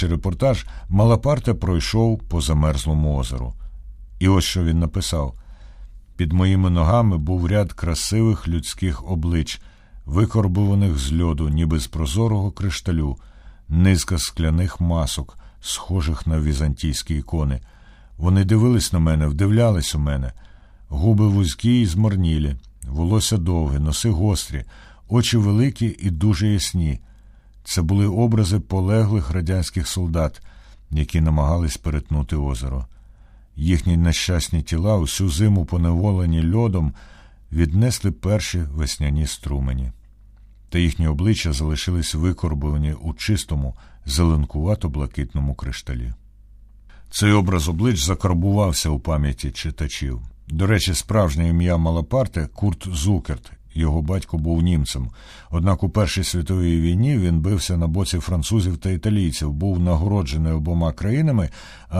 готуючи репортаж, Малапарте пройшов по замерзлому озеру. І ось що він написав. «Під моїми ногами був ряд красивих людських облич, викорбуваних з льоду, ніби з прозорого кришталю, низка скляних масок, схожих на візантійські ікони. Вони дивились на мене, вдивлялись у мене. Губи вузькі і змарнілі, волосся довге, носи гострі, очі великі і дуже ясні. Це були образи полеглих радянських солдат, які намагались перетнути озеро. Їхні нещасні тіла, усю зиму поневолені льодом, віднесли перші весняні струмені. Та їхні обличчя залишились викорбовані у чистому, зеленкувато-блакитному кришталі». Цей образ облич закарбувався у пам'яті читачів. До речі, справжнє ім'я Малапарте – Курт Зукерт. Його батько був німцем. Однак у Першій світовій війні він бився на боці французів та італійців, був нагороджений обома країнами, а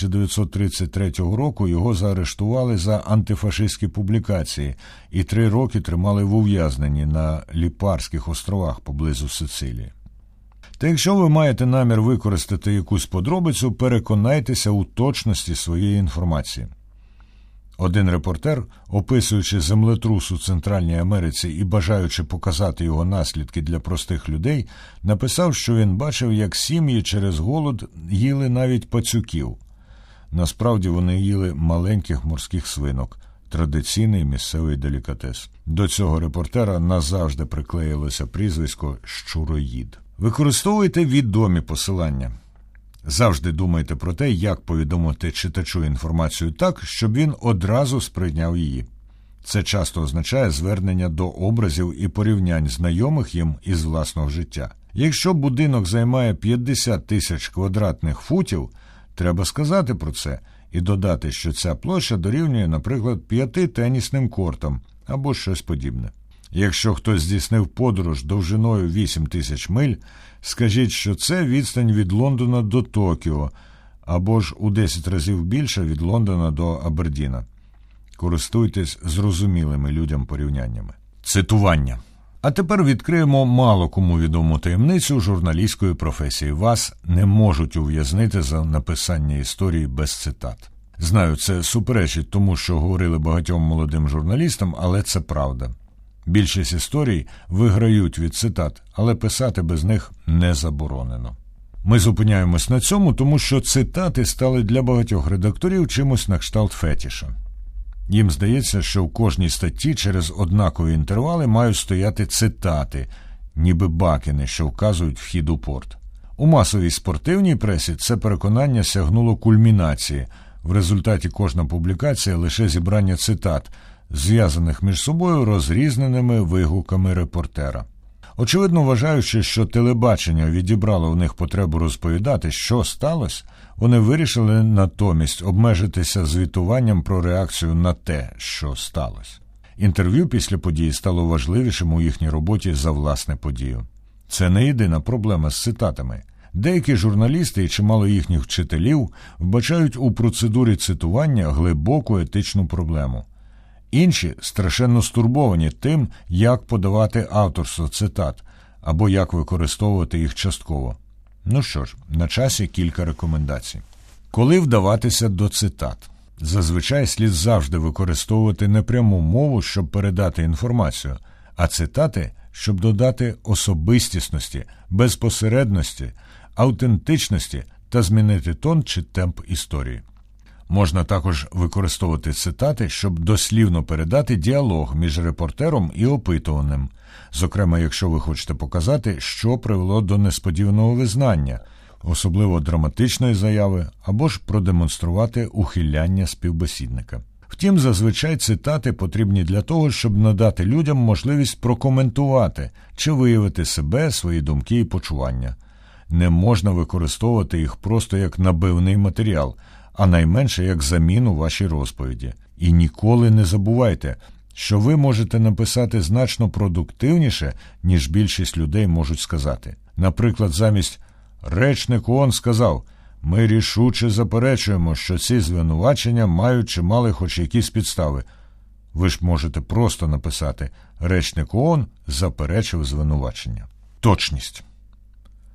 1933 року його заарештували за антифашистські публікації і 3 роки тримали в ув'язненні на Ліпарських островах поблизу Сицилії. Та якщо ви маєте намір використати якусь подробицю, переконайтеся у точності своєї інформації. Один репортер, описуючи землетрус у Центральній Америці і бажаючи показати його наслідки для простих людей, написав, що він бачив, як сім'ї через голод їли навіть пацюків. Насправді вони їли маленьких морських свинок – традиційний місцевий делікатес. До цього репортера назавжди приклеїлося прізвисько «щуроїд». Використовуйте відомі посилання. Завжди думайте про те, як повідомити читачу інформацію так, щоб він одразу сприйняв її. Це часто означає звернення до образів і порівнянь знайомих їм із власного життя. Якщо будинок займає 50 тисяч квадратних футів, треба сказати про це і додати, що ця площа дорівнює, наприклад, 5 тенісним кортам або щось подібне. Якщо хтось здійснив подорож довжиною 8 тисяч миль, скажіть, що це відстань від Лондона до Токіо, або ж у 10 разів більше від Лондона до Абердіна. Користуйтесь зрозумілими людям порівняннями. Цитування. А тепер відкриємо мало кому відому таємницю журналістської професії. Вас не можуть ув'язнити за написання історії без цитат. Знаю, це суперечить тому, що говорили багатьом молодим журналістам, але це правда. Більшість історій виграють від цитат, але писати без них не заборонено. Ми зупиняємось на цьому, тому що цитати стали для багатьох редакторів чимось на кшталт фетіша. Їм здається, що в кожній статті через однакові інтервали мають стояти цитати, ніби бакени, що вказують вхід у порт. У масовій спортивній пресі це переконання сягнуло кульмінації. В результаті кожна публікація – лише зібрання цитат, зв'язаних між собою розрізненими вигуками репортера. Очевидно, вважаючи, що телебачення відібрало у них потребу розповідати, що сталося, вони вирішили натомість обмежитися звітуванням про реакцію на те, що сталося. Інтерв'ю після події стало важливішим у їхній роботі за власне подію. Це не єдина проблема з цитатами. Деякі журналісти і чимало їхніх вчителів вбачають у процедурі цитування глибоку етичну проблему. Інші страшенно стурбовані тим, як подавати авторство цитат, або як використовувати їх частково. Ну що ж, на часі кілька рекомендацій. Коли вдаватися до цитат? Зазвичай слід завжди використовувати не пряму мову, щоб передати інформацію, а цитати, щоб додати особистісності, безпосередності, автентичності та змінити тон чи темп історії. Можна також використовувати цитати, щоб дослівно передати діалог між репортером і опитуваним, зокрема, якщо ви хочете показати, що привело до несподіваного визнання, особливо драматичної заяви, або ж продемонструвати ухиляння співбесідника. Втім, зазвичай цитати потрібні для того, щоб надати людям можливість прокоментувати чи виявити себе, свої думки і почування. Не можна використовувати їх просто як набивний матеріал, а найменше як заміну вашій розповіді. І ніколи не забувайте, що ви можете написати значно продуктивніше, ніж більшість людей можуть сказати. Наприклад, замість «Речник ООН сказав», ми рішуче заперечуємо, що ці звинувачення мають чи мали хоч якісь підстави. Ви ж можете просто написати «Речник ООН заперечив звинувачення». Точність.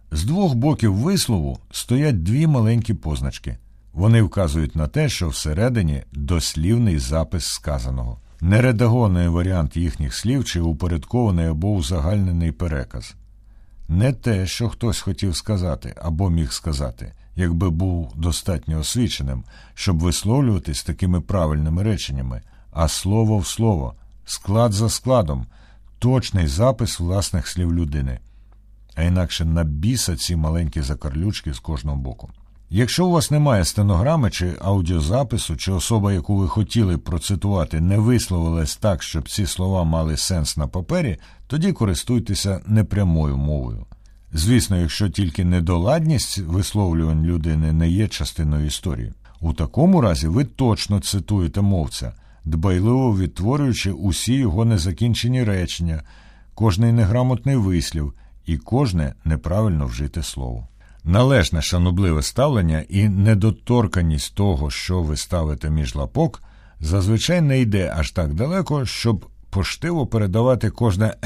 З двох боків вислову стоять дві маленькі позначки. Вони вказують на те, що всередині дослівний запис сказаного. Не редагований варіант їхніх слів чи упорядкований або узагальнений переказ. Не те, що хтось хотів сказати або міг сказати, якби був достатньо освіченим, щоб висловлюватись такими правильними реченнями, а слово в слово, склад за складом, точний запис власних слів людини. А інакше на біса ці маленькі закарлючки з кожного боку. Якщо у вас немає стенограми чи аудіозапису, чи особа, яку ви хотіли процитувати, не висловилась так, щоб ці слова мали сенс на папері, тоді користуйтеся непрямою мовою. Звісно, якщо тільки недоладність висловлювань людини не є частиною історії. У такому разі ви точно цитуєте мовця, дбайливо відтворюючи усі його незакінчені речення, кожний неграмотний вислів і кожне неправильно вжите слово. Належне шанобливе ставлення і недоторканність того, що ви ставите між лапок, зазвичай не йде аж так далеко, щоб поштиво передавати кожне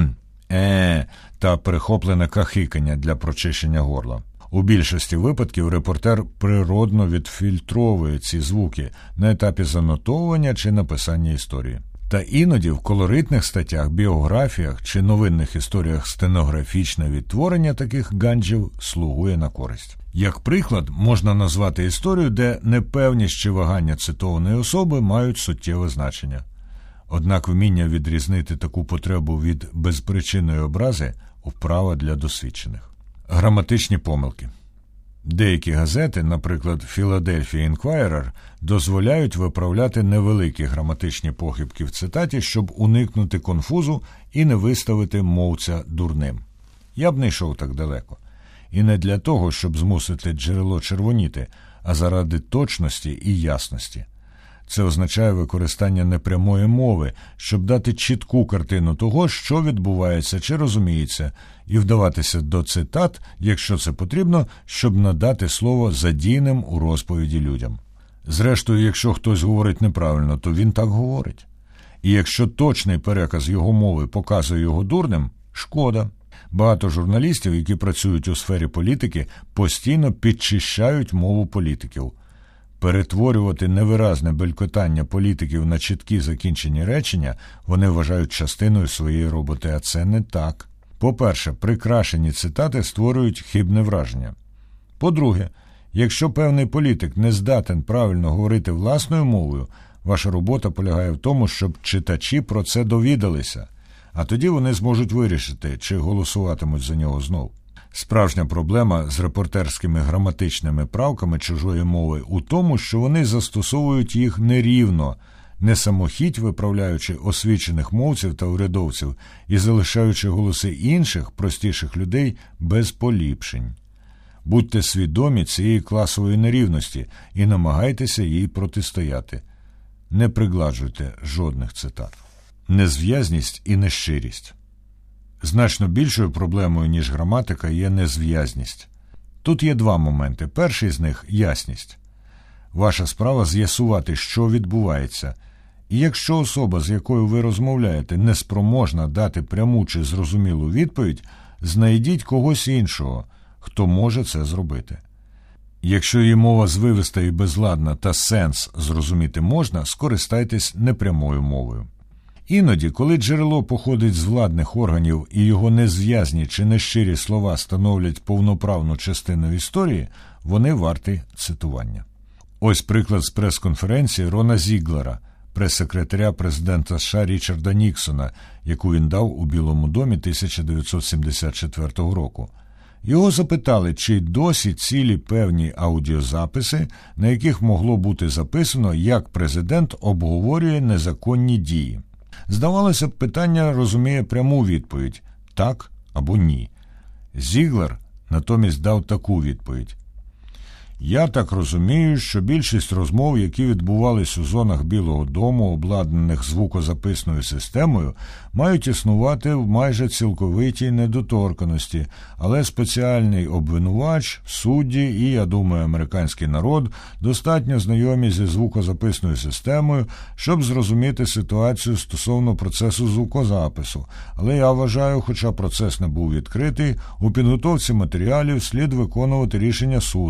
та перехоплене кахикання для прочищення горла. У більшості випадків репортер природно відфільтровує ці звуки на етапі занотовування чи написання історії. Та іноді в колоритних статтях, біографіях чи новинних історіях стенографічне відтворення таких ганджів слугує на користь. Як приклад, можна назвати історію, де непевність чи вагання цитованої особи мають суттєве значення. Однак вміння відрізнити таку потребу від безпричинної образи – вправа для досвідчених. Граматичні помилки. Деякі газети, наприклад, Philadelphia Inquirer, дозволяють виправляти невеликі граматичні похибки в цитаті, щоб уникнути конфузу і не виставити мовця дурним. Я б не йшов так далеко. І не для того, щоб змусити джерело червоніти, а заради точності і ясності. Це означає використання непрямої мови, щоб дати чітку картину того, що відбувається чи розуміється, і вдаватися до цитат, якщо це потрібно, щоб надати слово задійним у розповіді людям. Зрештою, якщо хтось говорить неправильно, то він так говорить. І якщо точний переказ його мови показує його дурним, шкода. Багато журналістів, які працюють у сфері політики, постійно підчищають мову політиків. Перетворювати невиразне белькотання політиків на чіткі закінчені речення вони вважають частиною своєї роботи, а це не так. По-перше, прикрашені цитати створюють хибне враження. По-друге, якщо певний політик не здатен правильно говорити власною мовою, ваша робота полягає в тому, щоб читачі про це довідалися, а тоді вони зможуть вирішити, чи голосуватимуть за нього знов. Справжня проблема з репортерськими граматичними правками чужої мови у тому, що вони застосовують їх нерівно, не самохідь виправляючи освічених мовців та урядовців і залишаючи голоси інших, простіших людей без поліпшень. Будьте свідомі цієї класової нерівності і намагайтеся їй протистояти. Не пригладжуйте жодних цитат. Незв'язність і нещирість. Значно більшою проблемою, ніж граматика, є незв'язність. Тут є два моменти. Перший з них – ясність. Ваша справа – з'ясувати, що відбувається. І якщо особа, з якою ви розмовляєте, не спроможна дати пряму чи зрозумілу відповідь, знайдіть когось іншого, хто може це зробити. Якщо її мова звивиста і безладна та сенс зрозуміти можна, скористайтесь непрямою мовою. Іноді, коли джерело походить з владних органів і його незв'язні чи нещирі слова становлять повноправну частину історії, вони варті цитування. Ось приклад з прес-конференції Рона Зіглера, прес-секретаря президента США Річарда Ніксона, яку він дав у Білому домі 1974 року. Його запитали, чи досі цілі певні аудіозаписи, на яких могло бути записано, як президент обговорює незаконні дії. Здавалося б, питання розуміє пряму відповідь – так або ні. Зіглер натомість дав таку відповідь. Я так розумію, що більшість розмов, які відбувались у зонах Білого дому, обладнаних звукозаписною системою, мають існувати в майже цілковитій недоторканості, але спеціальний обвинувач, судді і, я думаю, американський народ достатньо знайомі зі звукозаписною системою, щоб зрозуміти ситуацію стосовно процесу звукозапису. Але я вважаю, хоча процес не був відкритий, у підготовці матеріалів слід виконувати рішення суду.